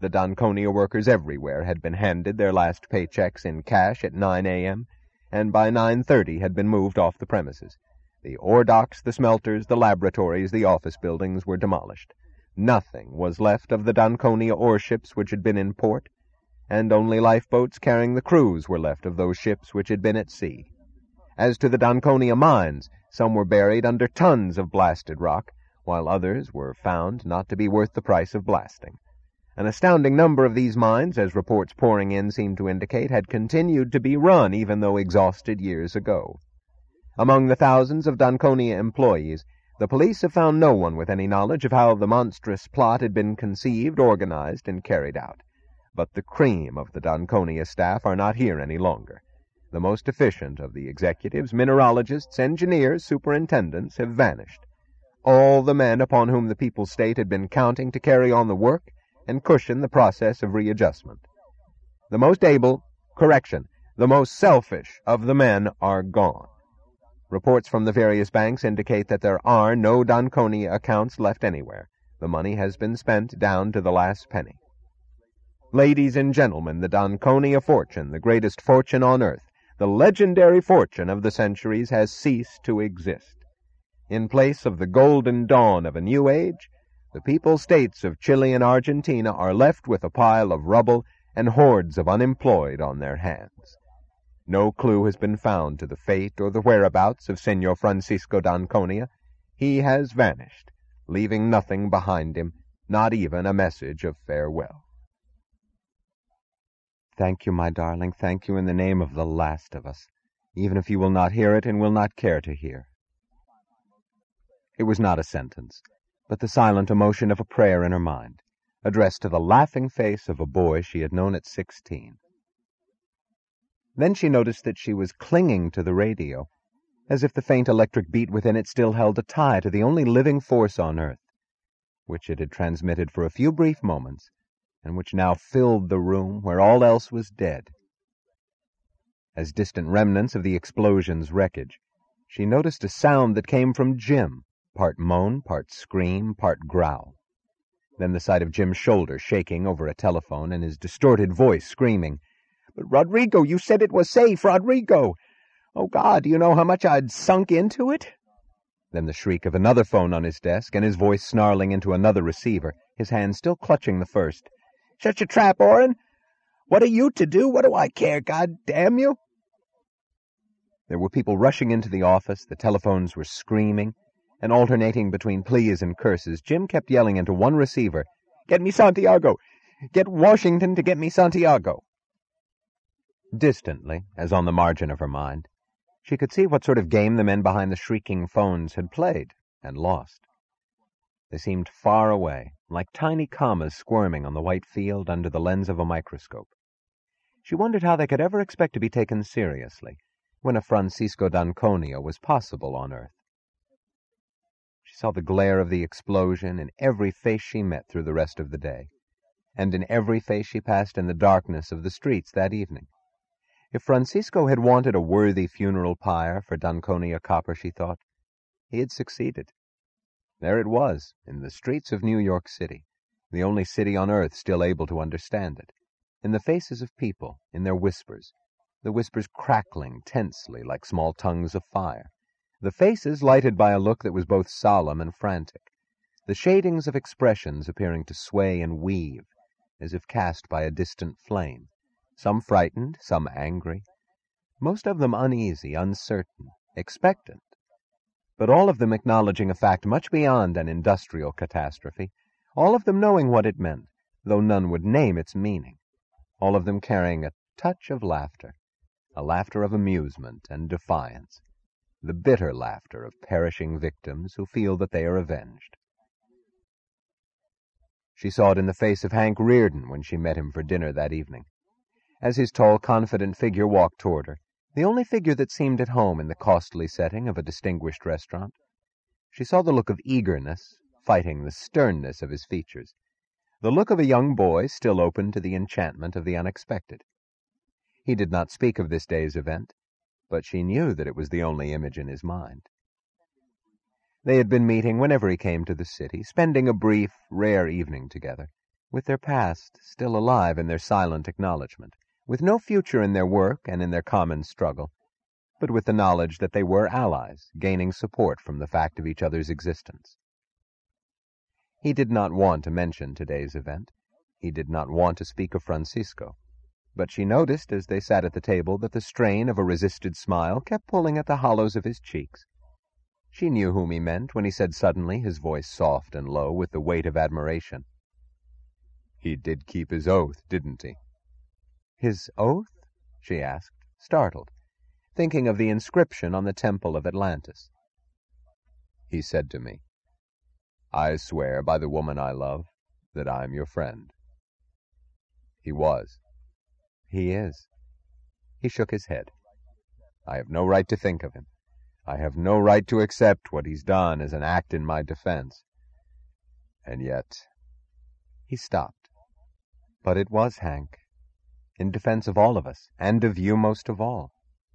The Donconia workers everywhere had been handed their last paychecks in cash at 9 a.m., and by 9:30 had been moved off the premises. The ore docks, the smelters, the laboratories, the office buildings were demolished. Nothing was left of the Donconia ore ships which had been in port, and only lifeboats carrying the crews were left of those ships which had been at sea. As to the Donconia mines, some were buried under tons of blasted rock, while others were found not to be worth the price of blasting. An astounding number of these mines, as reports pouring in seemed to indicate, had continued to be run even though exhausted years ago. Among the thousands of Donconia employees, the police have found no one with any knowledge of how the monstrous plot had been conceived, organized, and carried out. But the cream of the Donconia staff are not here any longer. The most efficient of the executives, mineralogists, engineers, superintendents have vanished. All the men upon whom the People's State had been counting to carry on the work and cushion the process of readjustment. The most able, the most selfish of the men are gone. Reports from the various banks indicate that there are no Donconia accounts left anywhere. The money has been spent down to the last penny. Ladies and gentlemen, the Donconia fortune, the greatest fortune on earth, the legendary fortune of the centuries, has ceased to exist. In place of the golden dawn of a new age, the People's States of Chile and Argentina are left with a pile of rubble and hordes of unemployed on their hands. No clue has been found to the fate or the whereabouts of Senor Francisco Donconia. He has vanished, leaving nothing behind him, not even a message of farewell. Thank you, my darling, thank you in the name of the last of us, even if you will not hear it and will not care to hear. It was not a sentence, but the silent emotion of a prayer in her mind, addressed to the laughing face of a boy she had known at 16. Then she noticed that she was clinging to the radio, as if the faint electric beat within it still held a tie to the only living force on earth, which it had transmitted for a few brief moments, and which now filled the room where all else was dead. As distant remnants of the explosion's wreckage, she noticed a sound that came from Jim, part moan, part scream, part growl. Then the sight of Jim's shoulder shaking over a telephone and his distorted voice screaming, "But Rodrigo, you said it was safe, Rodrigo! Oh, God, do you know how much I'd sunk into it?" Then the shriek of another phone on his desk and his voice snarling into another receiver, his hand still clutching the first. "Shut your trap, Orrin! What are you to do? What do I care, God damn you?" There were people rushing into the office, the telephones were screaming, and alternating between pleas and curses, Jim kept yelling into one receiver, "Get me Santiago! Get Washington to get me Santiago!" Distantly, as on the margin of her mind, she could see what sort of game the men behind the shrieking phones had played and lost. They seemed far away, like tiny commas squirming on the white field under the lens of a microscope. She wondered how they could ever expect to be taken seriously when a Francisco Donconia was possible on Earth. She saw the glare of the explosion in every face she met through the rest of the day, and in every face she passed in the darkness of the streets that evening. If Francisco had wanted a worthy funeral pyre for Donconia copper, she thought, he had succeeded. There it was, in the streets of New York City, the only city on earth still able to understand it, in the faces of people, in their whispers, the whispers crackling tensely like small tongues of fire, the faces lighted by a look that was both solemn and frantic, the shadings of expressions appearing to sway and weave, as if cast by a distant flame, some frightened, some angry, most of them uneasy, uncertain, expectant, but all of them acknowledging a fact much beyond an industrial catastrophe, all of them knowing what it meant, though none would name its meaning, all of them carrying a touch of laughter, a laughter of amusement and defiance, the bitter laughter of perishing victims who feel that they are avenged. She saw it in the face of Hank Reardon when she met him for dinner that evening. As his tall, confident figure walked toward her, the only figure that seemed at home in the costly setting of a distinguished restaurant, she saw the look of eagerness fighting the sternness of his features, the look of a young boy still open to the enchantment of the unexpected. He did not speak of this day's event, but she knew that it was the only image in his mind. They had been meeting whenever he came to the city, spending a brief, rare evening together, with their past still alive in their silent acknowledgment, with no future in their work and in their common struggle, but with the knowledge that they were allies, gaining support from the fact of each other's existence. He did not want to mention today's event. He did not want to speak of Francisco. But she noticed as they sat at the table that the strain of a resisted smile kept pulling at the hollows of his cheeks. She knew whom he meant when he said suddenly, his voice soft and low with the weight of admiration, "He did keep his oath, didn't he?" "His oath?" she asked, startled, thinking of the inscription on the temple of Atlantis. "He said to me, 'I swear by the woman I love that I'm your friend.' He was." "He is." He shook his head. "I have no right to think of him. I have no right to accept what he's done as an act in my defense. And yet—" He stopped. "But it was, Hank, in defense of all of us, and of you most of all."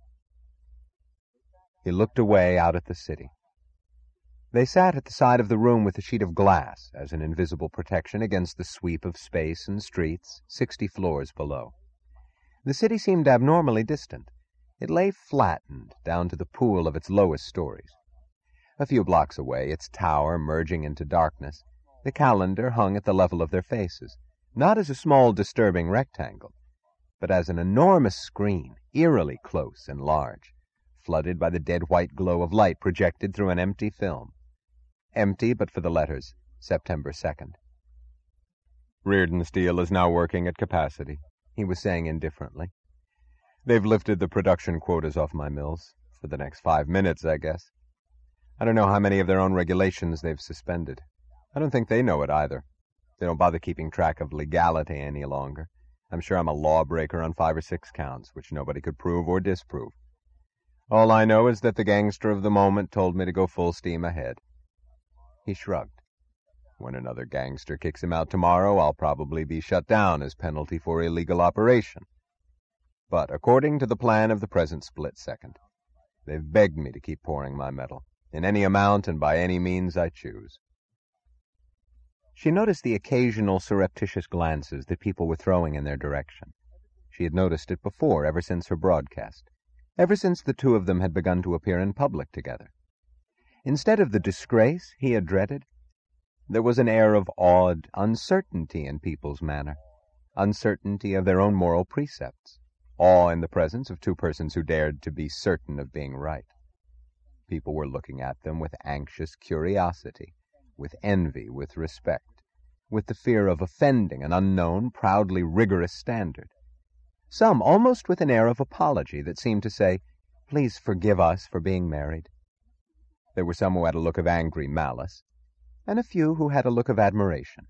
He looked away out at the city. They sat at the side of the room with a sheet of glass as an invisible protection against the sweep of space and streets 60 floors below. The city seemed abnormally distant. It lay flattened down to the pool of its lowest stories. A few blocks away, its tower merging into darkness, the calendar hung at the level of their faces, not as a small disturbing rectangle, but as an enormous screen, eerily close and large, flooded by the dead white glow of light projected through an empty film. Empty but for the letters, September 2nd. "Reardon Steel is now working at capacity," he was saying indifferently. "They've lifted the production quotas off my mills. For the next 5 minutes, I guess. I don't know how many of their own regulations they've suspended. I don't think they know it either. They don't bother keeping track of legality any longer. I'm sure I'm a lawbreaker on 5 or 6 counts, which nobody could prove or disprove. All I know is that the gangster of the moment told me to go full steam ahead." He shrugged. "When another gangster kicks him out tomorrow, I'll probably be shut down as penalty for illegal operation. But according to the plan of the present split second, they've begged me to keep pouring my metal, in any amount and by any means I choose." She noticed the occasional surreptitious glances that people were throwing in their direction. She had noticed it before, ever since her broadcast, ever since the two of them had begun to appear in public together. Instead of the disgrace he had dreaded, there was an air of awed uncertainty in people's manner, uncertainty of their own moral precepts, awe in the presence of two persons who dared to be certain of being right. People were looking at them with anxious curiosity, with envy, with respect, with the fear of offending an unknown, proudly rigorous standard. Some almost with an air of apology that seemed to say, "Please forgive us for being married." There were some who had a look of angry malice, and a few who had a look of admiration.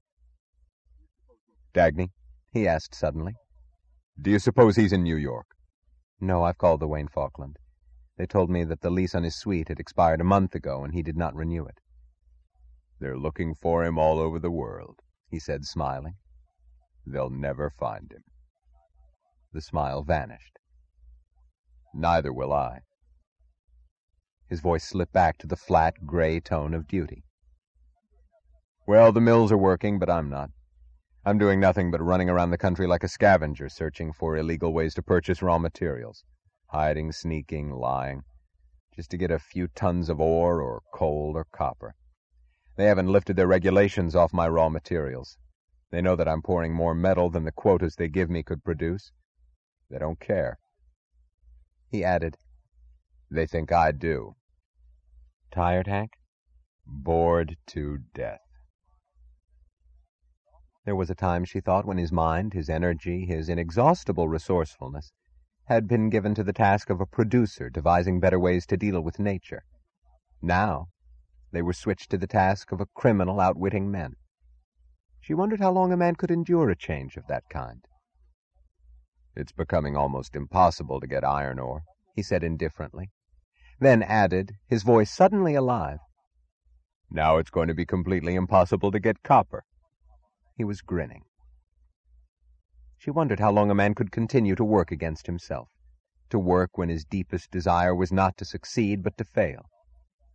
"Dagny," he asked suddenly, "do you suppose he's in New York?" "No, I've called the Wayne Falkland. They told me that the lease on his suite had expired a month ago and he did not renew it." "They're looking for him all over the world," he said, smiling. "They'll never find him." The smile vanished. "Neither will I." His voice slipped back to the flat, gray tone of duty. "Well, the mills are working, but I'm not. I'm doing nothing but running around the country like a scavenger, searching for illegal ways to purchase raw materials. Hiding, sneaking, lying. Just to get a few tons of ore or coal or copper. They haven't lifted their regulations off my raw materials. They know that I'm pouring more metal than the quotas they give me could produce. They don't care." He added, "They think I do." "Tired, Hank?" "Bored to death." There was a time, she thought, when his mind, his energy, his inexhaustible resourcefulness had been given to the task of a producer devising better ways to deal with nature. Now they were switched to the task of a criminal outwitting men. She wondered how long a man could endure a change of that kind. "It's becoming almost impossible to get iron ore," he said indifferently, then added, his voice suddenly alive, "Now it's going to be completely impossible to get copper." He was grinning. She wondered how long a man could continue to work against himself, to work when his deepest desire was not to succeed but to fail.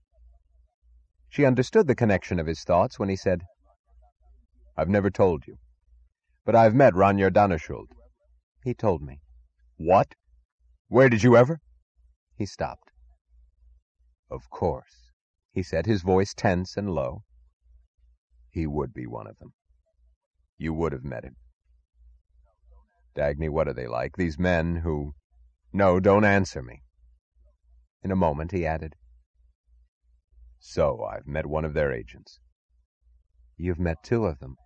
She understood the connection of his thoughts when he said, "I've never told you, But I've met Ragnar Danneschuld. He told me. What? Where did you ever? He stopped. Of course, he said, his voice tense and low. He would be one of them. You would have met him. Dagny, what are they like, these men who... No, don't answer me. In a moment he added, So I've met one of their agents. You've met two of them.